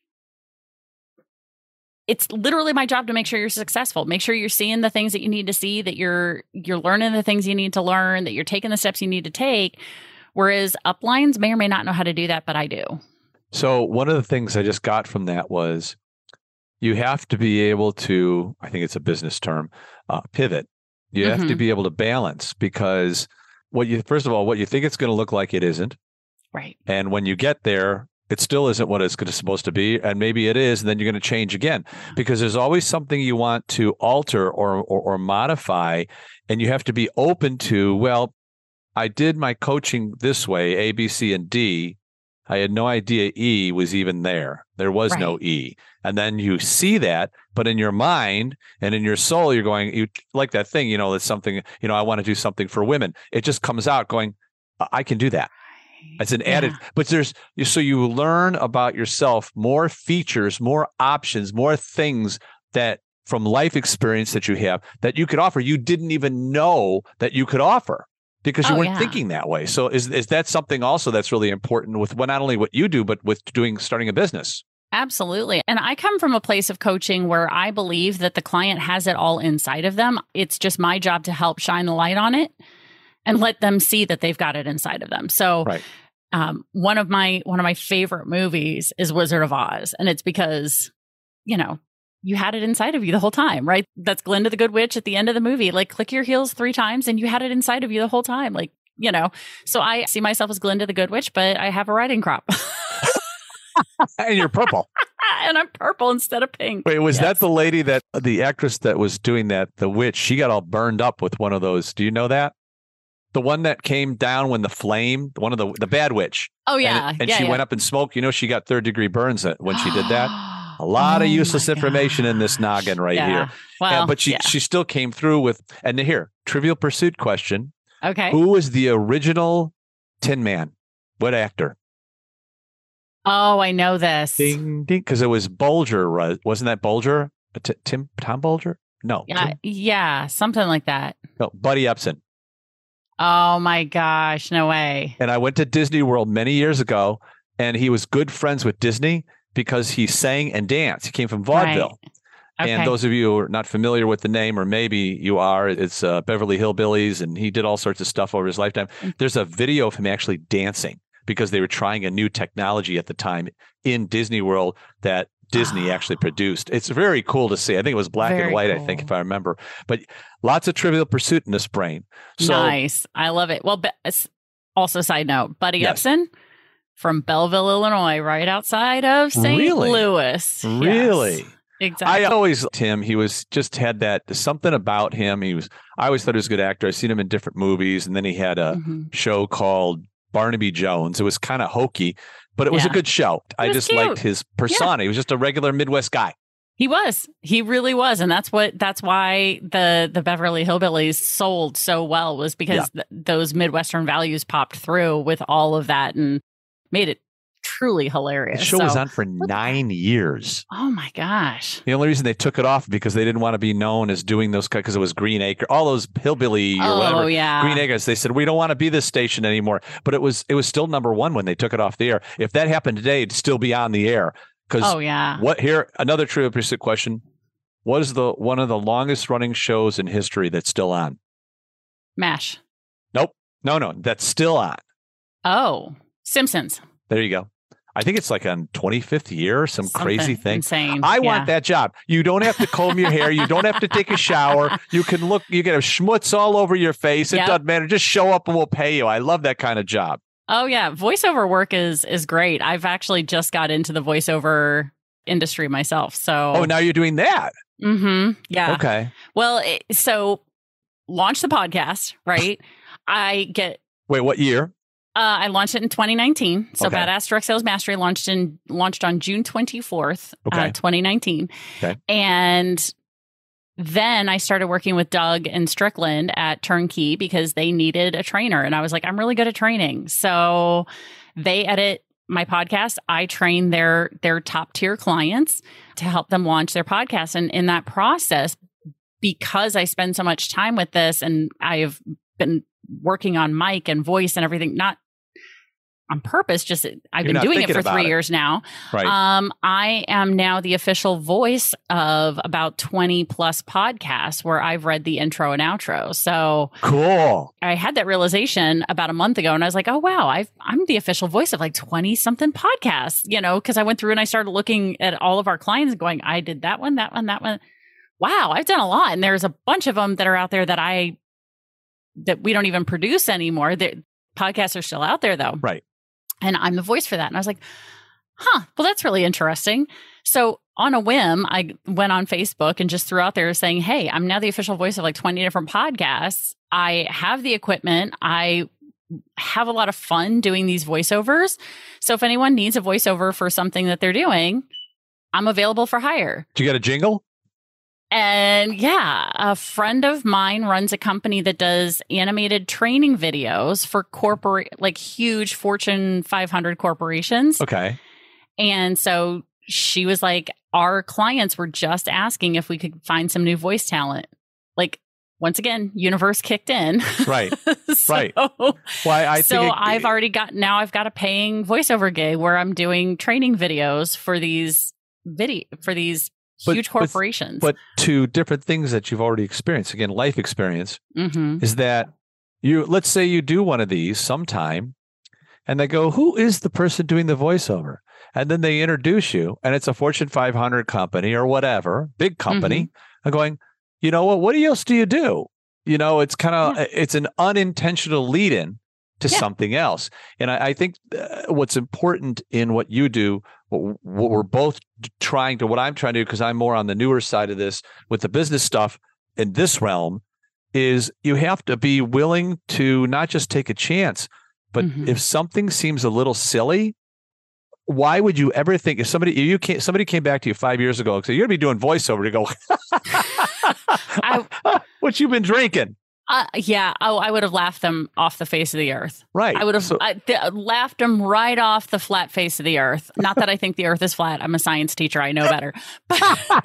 it's literally my job to make sure you're successful. Make sure you're seeing the things that you need to see, that you're learning the things you need to learn, that you're taking the steps you need to take. Whereas uplines may or may not know how to do that, but I do. So one of the things I just got from that was you have to be able to, I think it's a business term, pivot. You have to be able to balance, because first of all, what you think it's going to look like, it isn't. Right. And when you get there, it still isn't what it's supposed to be. And maybe it is, and then you're going to change again, because there's always something you want to alter or modify. And you have to be open to, well, I did my coaching this way, A, B, C, and D. I had no idea E was even there. There was no E. And then you see that, but in your mind and in your soul, you're going, you like that thing, that's something, I want to do something for women. It just comes out going, I can do that. It's an added, but so you learn about yourself, more features, more options, more things that from life experience that you have that you could offer. You didn't even know that you could offer, because you weren't thinking that way. So is that something also that's really important with not only what you do, but with starting a business? Absolutely. And I come from a place of coaching where I believe that the client has it all inside of them. It's just my job to help shine the light on it and let them see that they've got it inside of them. So one of my favorite movies is Wizard of Oz. And it's because, you had it inside of you the whole time, right? That's Glinda the Good Witch at the end of the movie. Like, click your heels 3 times and you had it inside of you the whole time. Like, so I see myself as Glinda the Good Witch, but I have a riding crop. And you're purple. And I'm purple instead of pink. Wait, was that the lady the actress that was doing that, the witch, she got all burned up with one of those. Do you know that? The one that came down when the flame, one of the bad witch. Oh, yeah. And she went up in smoke. She got 3rd-degree burns when she did that. A lot of useless information in this noggin here. Well, but she still came through with, and here, Trivial Pursuit question. Okay. Who was the original Tin Man? What actor? Oh, I know this. Ding, ding. Because it was Bolger. Wasn't that Bolger? Tom Bolger? No. Yeah, something like that. No, Buddy Epson. Oh my gosh, no way. And I went to Disney World many years ago, and he was good friends with Disney because he sang and danced. He came from vaudeville. Right. Okay. And those of you who are not familiar with the name, or maybe you are, it's Beverly Hillbillies, and he did all sorts of stuff over his lifetime. There's a video of him actually dancing because they were trying a new technology at the time in Disney World that Disney actually produced. It's very cool to see. I think it was black and white, cool. I think, if I remember. But lots of Trivial Pursuit in this brain. So, nice. I love it. Well, also side note, Buddy Epson from Belleville, Illinois, right outside of St. Louis. Really? Yes. Exactly. I always liked him. He was just had that something about him. I always thought he was a good actor. I've seen him in different movies, and then he had a show called Barnaby Jones. It was kind of hokey, but it was a good show. I just cute. liked his persona. He was just a regular Midwest guy. He was. He really was. And that's why the Beverly Hillbillies sold so well, was because those Midwestern values popped through with all of that and made it truly hilarious. The show was on for 9 years. Oh my gosh. The only reason they took it off because they didn't want to be known as doing those, because it was Green Acre, all those hillbilly or whatever. Yeah. Green Acres. They said, we don't want to be this station anymore. But it was still number one when they took it off the air. If that happened today, it'd still be on the air. Another Trivia Pursuit question. What is one of the longest running shows in history that's still on? MASH. Nope. No, that's still on. Oh, Simpsons. There you go. I think it's like on 25th year, something crazy thing. Insane. I want that job. You don't have to comb your hair. You don't have to take a shower. You get a schmutz all over your face. It doesn't matter. Just show up and we'll pay you. I love that kind of job. Oh yeah. Voiceover work is great. I've actually just got into the voiceover industry myself. So. Oh, now you're doing that. Mm-hmm. Yeah. Okay. Well, so launch the podcast, right? Wait, what year? I launched it in 2019. So Okay. Badass Direct Sales Mastery launched on June 24th, Okay. 2019. Okay. And then I started working with Doug and Strickland at Turnkey because they needed a trainer. And I was like, I'm really good at training. So they edit my podcast. I train their top tier clients to help them launch their podcast. And in that process, because I spend so much time with this and I've been working on mic and voice and everything, not on purpose, just I've been doing it for 3 years now. Right. I am now the official voice of about 20 plus podcasts where I've read the intro and outro. So cool. I had that realization about a month ago and I was like, oh, wow, I'm the official voice of like 20 something podcasts, because I went through and I started looking at all of our clients going, I did that one. Wow, I've done a lot. And there's a bunch of them that are out there that we don't even produce anymore. The podcasts are still out there though. Right. And I'm the voice for that. And I was like, well, that's really interesting. So on a whim, I went on Facebook and just threw out there saying, hey, I'm now the official voice of like 20 different podcasts. I have the equipment. I have a lot of fun doing these voiceovers. So if anyone needs a voiceover for something that they're doing, I'm available for hire. Did you get a jingle? And yeah, a friend of mine runs a company that does animated training videos for huge Fortune 500 corporations. Okay. And so she was like, our clients were just asking if we could find some new voice talent. Like, once again, universe kicked in. Right. Right. Well, I've already got a paying voiceover gig where I'm doing training videos for these huge corporations. But two different things that you've already experienced, again, life experience, is that let's say you do one of these sometime and they go, who is the person doing the voiceover? And then they introduce you and it's a Fortune 500 company or whatever, big company. I'm going, you know what else do you do? It's kind of, it's an unintentional lead in to something else. And I think what's important in what you do, what we're both what I'm trying to do, because I'm more on the newer side of this with the business stuff in this realm, is you have to be willing to not just take a chance, but if something seems a little silly, why would you ever think if somebody came back to you 5 years ago and said, you're going to be doing voiceover, to go, what you been drinking? Yeah. Oh, I would have laughed them off the face of the earth. Right. I would have laughed them right off the flat face of the earth. Not that I think the earth is flat. I'm a science teacher. I know better. But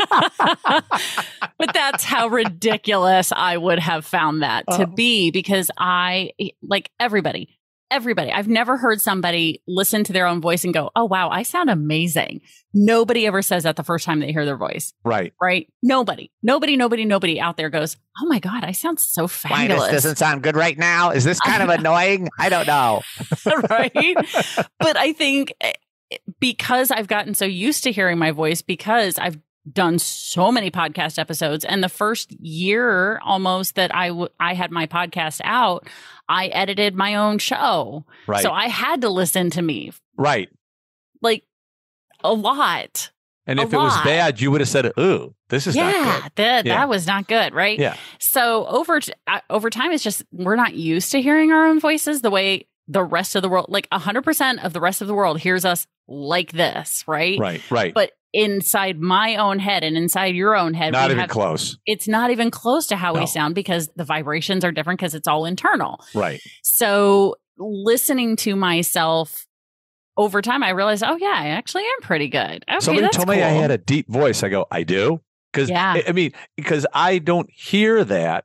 that's how ridiculous I would have found that to be, because everybody, I've never heard somebody listen to their own voice and go, oh, wow, I sound amazing. Nobody ever says that the first time they hear their voice. Right. Right. Nobody out there goes, oh my God, I sound so fabulous. Why, this doesn't sound good right now. Is this kind of annoying? I don't know. Right. But I think because I've gotten so used to hearing my voice, because I've done so many podcast episodes, and the first year almost that I had my podcast out, I edited my own show. Right. So I had to listen to me. Right. Like a lot. And if it was bad, you would have said, "Ooh, this is not good." That was not good, right? Yeah. So over time, it's just we're not used to hearing our own voices the way the rest of the world, like 100% of the rest of the world, hears us like this, right? Right. But inside my own head and inside your own head, not even close. It's not even close to how we sound because the vibrations are different because it's all internal. Right. So listening to myself over time, I realized, oh yeah, I actually am pretty good. Okay, somebody told me I had a deep voice. I go, I do? Because because I don't hear that.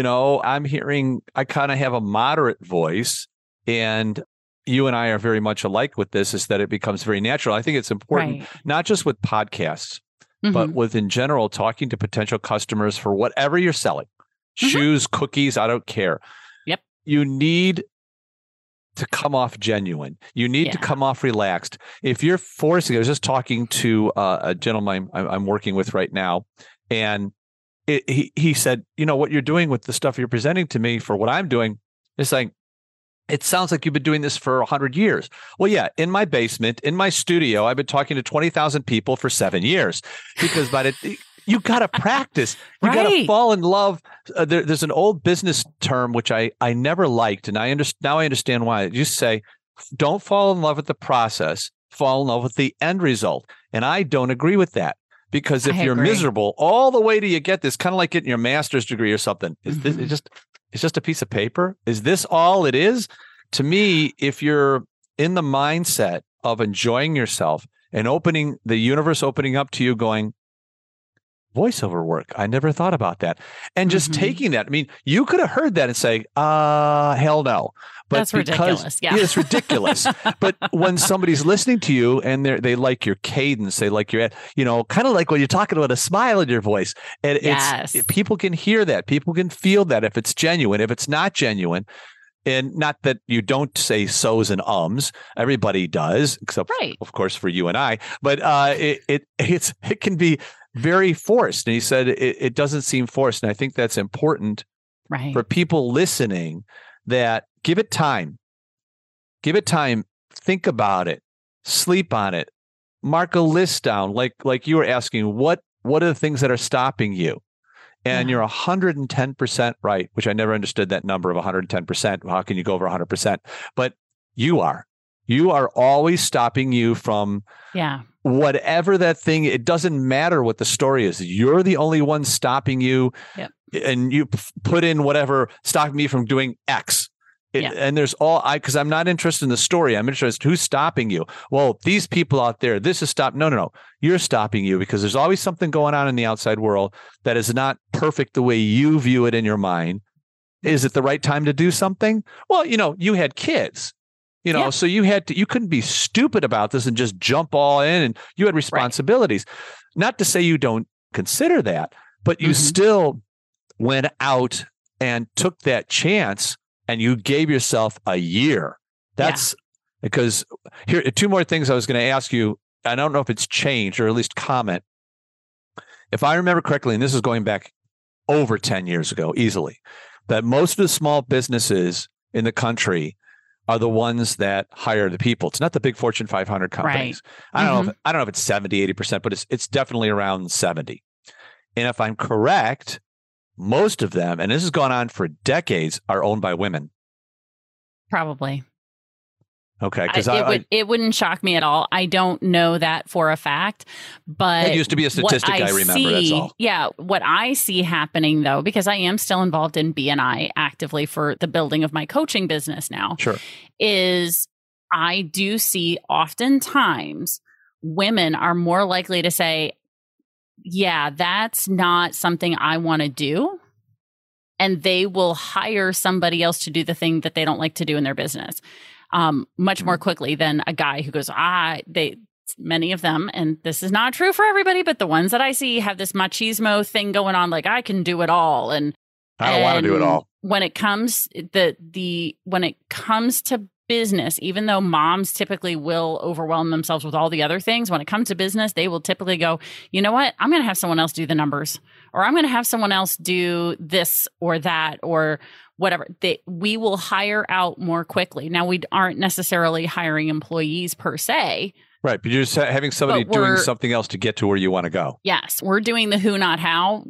I kind of have a moderate voice, and you and I are very much alike with this, is that it becomes very natural. I think it's important, not just with podcasts, but with in general, talking to potential customers for whatever you're selling, shoes, cookies, I don't care. Yep. You need to come off genuine. You need to come off relaxed. If you're forcing, I was just talking to a gentleman I'm working with right now, and he said, what you're doing with the stuff you're presenting to me for what I'm doing is like, it sounds like you've been doing this for 100 years. Well, yeah, in my basement, in my studio, I've been talking to 20,000 people for 7 years because you got to practice. You got to fall in love. There's an old business term, which I never liked. And now I understand why. You say, don't fall in love with the process, fall in love with the end result. And I don't agree with that. Because if you're miserable all the way till you get this, kind of like getting your master's degree or something, is this it's just a piece of paper? Is this all it is? To me, if you're in the mindset of enjoying yourself and the universe opening up to you going, voiceover work, I never thought about that. And just taking that. I mean, you could have heard that and say, hell no. But that's ridiculous. Yeah. It's ridiculous. But when somebody's listening to you and they like your cadence, they like your, kind of like when you're talking about a smile in your voice. And people can hear that. People can feel that if it's genuine. If it's not genuine, and not that you don't say so's and ums, everybody does, except of course for you and I. But it can be very forced. And he said it doesn't seem forced. And I think that's important for people listening, that give it time. Give it time. Think about it. Sleep on it. Mark a list down. Like you were asking, what are the things that are stopping you? And you're 110% right, which I never understood that number of 110%. How can you go over 100%? But you are always stopping you from whatever that thing. It doesn't matter what the story is. You're the only one stopping you. Yep. And you put in whatever stopping me from doing X. And there's because I'm not interested in the story. I'm interested in who's stopping you. Well, these people out there, this is stop. No. You're stopping you because there's always something going on in the outside world that is not perfect the way you view it in your mind. Is it the right time to do something? Well, you had kids, so you couldn't be stupid about this and just jump all in, and you had responsibilities. Not to say you don't consider that, but you still went out and took that chance. And you gave yourself a year. That's because here, two more things I was going to ask you. I don't know if it's changed or at least comment. If I remember correctly, and this is going back over 10 years ago, easily, that most of the small businesses in the country are the ones that hire the people. It's not the big Fortune 500 companies. Right. I don't know if it's 70, 80%, but it's definitely around 70. And if I'm correct, most of them, and this has gone on for decades, are owned by women. Probably. Okay, because it wouldn't shock me at all. I don't know that for a fact, but it used to be a statistic I remember. That's all. Yeah, what I see happening though, because I am still involved in BNI actively for the building of my coaching business now. Sure, is I do see oftentimes women are more likely to say, yeah, that's not something I want to do. And they will hire somebody else to do the thing that they don't like to do in their business much more quickly than a guy who goes, many of them, and this is not true for everybody, but the ones that I see have this machismo thing going on, like I can do it all. And I don't want to do it all. When it comes when it comes to business, even though moms typically will overwhelm themselves with all the other things, when it comes to business, they will typically go, you know what? I'm going to have someone else do the numbers, or I'm going to have someone else do this or that, or whatever. We will hire out more quickly. Now, we aren't necessarily hiring employees per se, Right. But you're just having somebody But doing we're- something else to get to where you want to go. Yes, we're doing the who, not how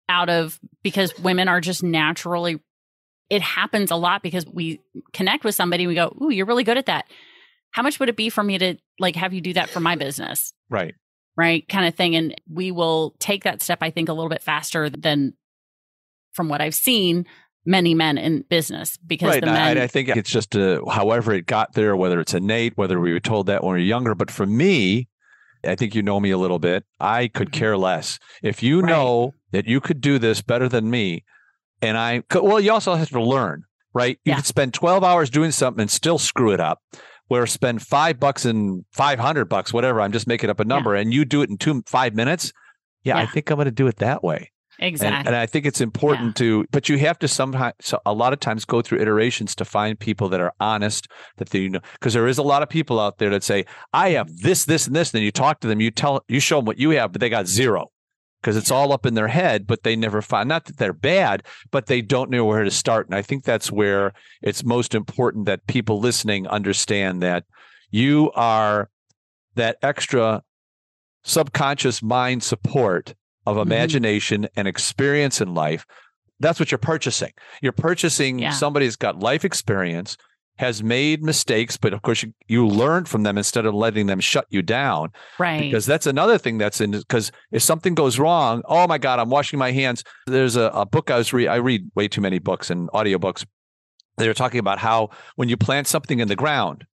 because women are just naturally, it happens a lot because we connect with somebody and we go, ooh, you're really good at that. How much would it be for me to like have you do that for my business? Right. Right. Kind of thing. And we will take that step, I think, a little bit faster than from what I've seen many men in business because Right. the men. I think it's just however it got there, whether it's innate, whether we were told that when we were younger. But for me, I think you know me a little bit. I could care less. If you Right. know that you could do this better than me, and you also have to learn, right? You Yeah. could spend 12 hours doing something and still screw it up. Where spend $5 and $500, whatever. I'm just making up a number, and you do it in 5 minutes. Yeah, I Yeah. think I'm going to do it that way. Exactly. And I think it's important but you have to a lot of times go through iterations to find people that are honest, that they know, because there is a lot of people out there that say, I have this, this, and this. And then you talk to them, you show them what you have, but they got zero because it's all up in their head, but they never find, not that they're bad, but they don't know where to start. And I think that's where it's most important that people listening understand that you are that extra subconscious mind support of imagination and experience in life. That's what you're purchasing. You're purchasing somebody who's got life experience, has made mistakes, but of course you learn from them instead of letting them shut you down. Right. Because that's another thing because if something goes wrong, oh my God, I'm washing my hands. There's a book I read way too many books and audiobooks. They were talking about how when you plant something in the ground,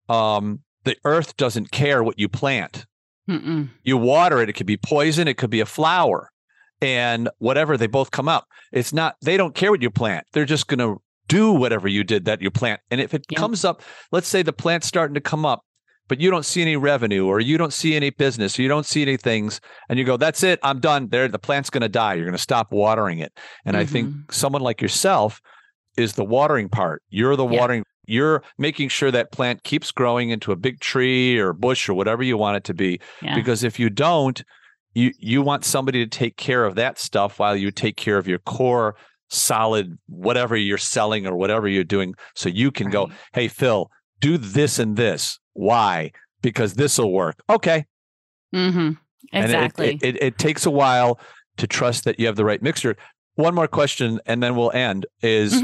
the earth doesn't care what you plant. Mm-mm. You water it, it could be poison, it could be a flower, and whatever, they both come up. They don't care what you plant. They're just going to do whatever you did that you plant. And if it comes up, let's say the plant's starting to come up, but you don't see any revenue or you don't see any business, or you don't see any things, and you go, that's it, I'm done. The plant's going to die. You're going to stop watering it. And I think someone like yourself is the watering part. You're the watering. You're making sure that plant keeps growing into a big tree or bush or whatever you want it to be. Yeah. Because if you don't, you want somebody to take care of that stuff while you take care of your core, solid, whatever you're selling or whatever you're doing. So you can go, hey, Phil, do this and this. Why? Because this will work. Okay. Exactly. And it takes a while to trust that you have the right mixture. One more question, and then we'll end, is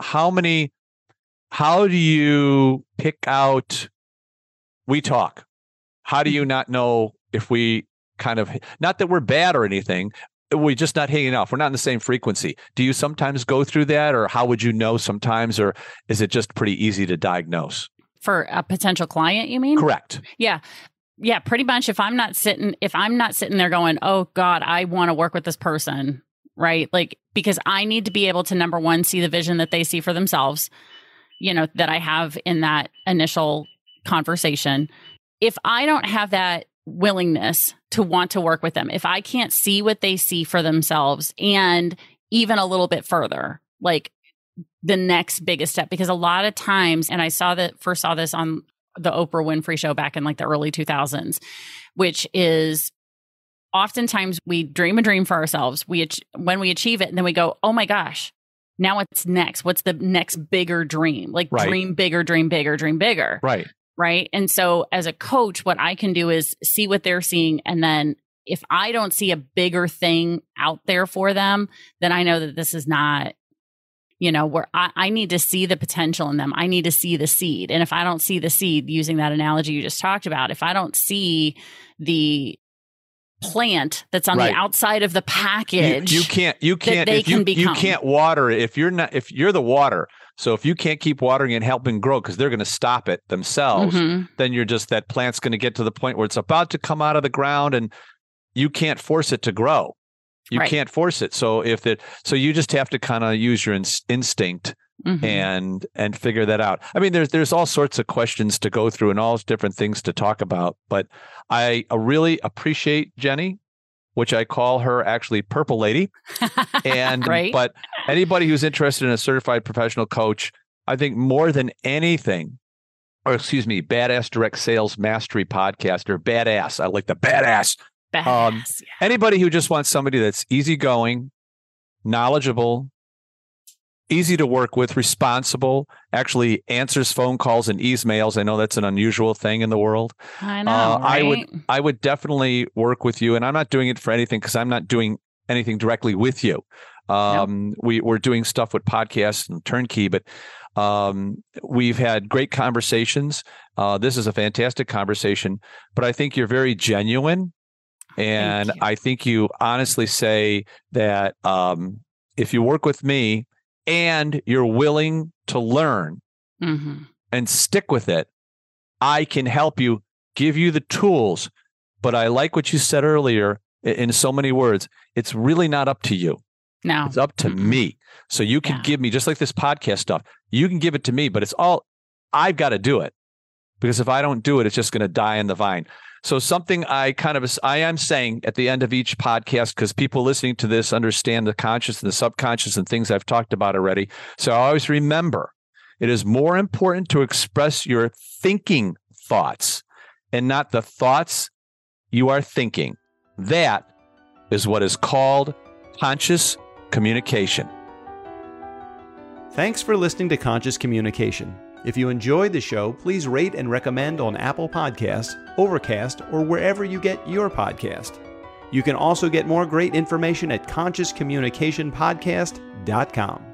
how do you pick out, we talk? How do you not know if we not that we're bad or anything, we're just not hitting enough. We're not in the same frequency. Do you sometimes go through that, or how would you know sometimes, or is it just pretty easy to diagnose? For a potential client, you mean? Correct. Yeah. Yeah, pretty much. If I'm not sitting there going, oh God, I want to work with this person, right? Like, because I need to be able to, number one, see the vision that they see for themselves, that I have in that initial conversation. If I don't have that willingness to want to work with them, if I can't see what they see for themselves and even a little bit further, like the next biggest step, because a lot of times, and I first saw this on the Oprah Winfrey show back in like the early 2000s, which is oftentimes we dream a dream for ourselves. When we achieve it, and then we go, oh my gosh, now what's next? What's the next bigger dream? Like dream bigger, dream bigger, dream bigger. Right. Right. And so as a coach, what I can do is see what they're seeing. And then if I don't see a bigger thing out there for them, then I know that this is not, where I need to see the potential in them. I need to see the seed. And if I don't see the seed, using that analogy you just talked about, if I don't see the plant that's on the outside of the package, you can't you can't water it if you're the water. So if you can't keep watering and helping grow because they're going to stop it themselves, then you're just, that plant's going to get to the point where it's about to come out of the ground and you can't force it to grow. You can't force it. So so you just have to kind of use your instinct and figure that out. I mean, there's all sorts of questions to go through and all different things to talk about, but I really appreciate Jenny, which I call her actually Purple Lady. And but anybody who's interested in a certified professional coach, I think more than anything, Badass Direct Sales Mastery Podcast, or Badass. I like the Badass. Anybody who just wants somebody that's easygoing, knowledgeable, easy to work with, responsible, actually answers phone calls and emails. I know that's an unusual thing in the worworld. I know, right? I would definitely work with you, and I'm not doing it for anything because I'm not doing anything directly with you. We're doing stuff with podcasts and Turnkey, but we've had great conversations. This is a fantastic conversation, but I think you're very genuine. And I think you honestly say that if you work with me and you're willing to learn and stick with it, I can help you, give you the tools. But I like what you said earlier in so many words. It's really not up to you. No, it's up to me. So you can give me, just like this podcast stuff, you can give it to me, but it's all, I've got to do it. Because if I don't do it, it's just going to die in the vine. So something I am saying at the end of each podcast, because people listening to this understand the conscious and the subconscious and things I've talked about already. So I always remember, it is more important to express your thinking thoughts and not the thoughts you are thinking. That is what is called conscious communication. Thanks for listening to Conscious Communication. If you enjoyed the show, please rate and recommend on Apple Podcasts, Overcast, or wherever you get your podcast. You can also get more great information at consciouscommunicationpodcast.com.